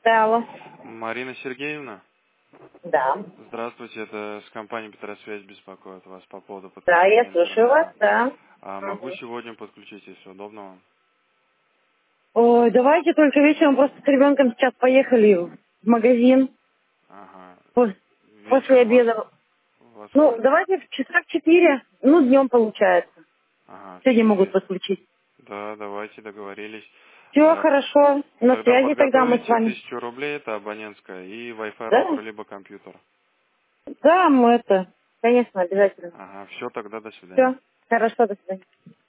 Да, алло. Марина Сергеевна, Да. здравствуйте, это с компании Петросвязь беспокоит вас по поводу Да, я подключения слушаю вас, интернета. да. Могу Мгм. сегодня подключить, если удобно вам? Ой, давайте только вечером, просто с ребенком сейчас поехали в магазин Ага. после Вечером обеда. во Ну, сколько? давайте в часах 4, ну, днем получается. Ага, в Сегодня могут 4. подключить. Да, давайте договорились. Все хорошо, на Тогда связи тогда мы с подготовите вами. 1000 рублей, это абонентская, и Wi-Fi Да? роутер, либо компьютер. Да, мы это, конечно, обязательно. Ага, все, тогда до свидания. Все, хорошо, до свидания.